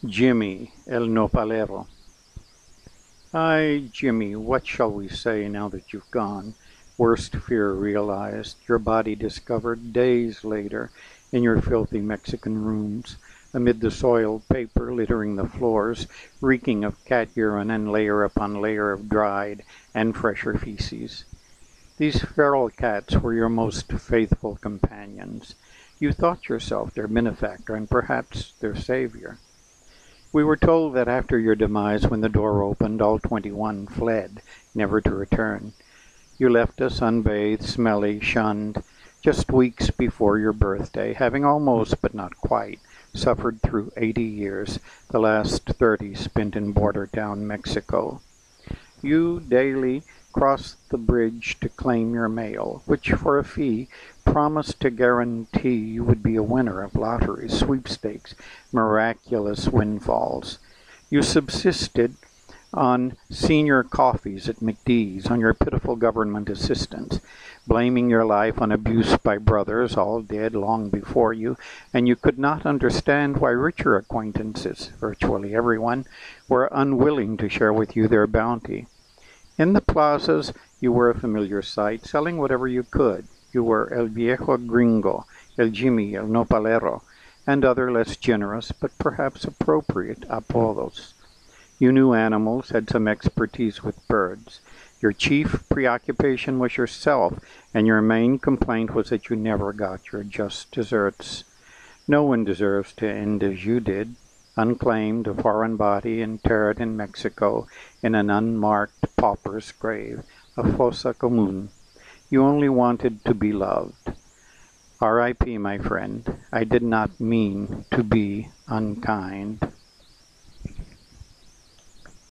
Jimmy, el nopalero. Ay, Jimmy, what shall we say now that you've gone? Worst fear realized, your body discovered days later in your filthy Mexican rooms, amid the soiled paper littering the floors, reeking of cat urine and layer upon layer of dried and fresher feces. These feral cats were your most faithful companions. You thought yourself their benefactor and perhaps their savior. We were told that after your demise, when the door opened, all 21 fled, never to return. You left us unbathed, smelly, shunned, just weeks before your birthday, having almost, but not quite, suffered through 80 years, the last 30 spent in border town Mexico. You daily crossed the bridge to claim your mail, which for a fee promised to guarantee you would be a winner of lotteries, sweepstakes, miraculous windfalls. You subsisted on senior coffees at McDee's, on your pitiful government assistance, blaming your life on abuse by brothers, all dead long before you, and you could not understand why richer acquaintances, virtually everyone, were unwilling to share with you their bounty. In the plazas you were a familiar sight, selling whatever you could. You were El Viejo Gringo, El Jimmy, El Nopalero, and other less generous but perhaps appropriate apodos. You knew animals, had some expertise with birds. Your chief preoccupation was yourself, and your main complaint was that you never got your just deserts. No one deserves to end as you did, unclaimed, a foreign body, interred in Mexico in an unmarked pauper's grave, a fossa común. You only wanted to be loved. R.I.P., my friend. I did not mean to be unkind.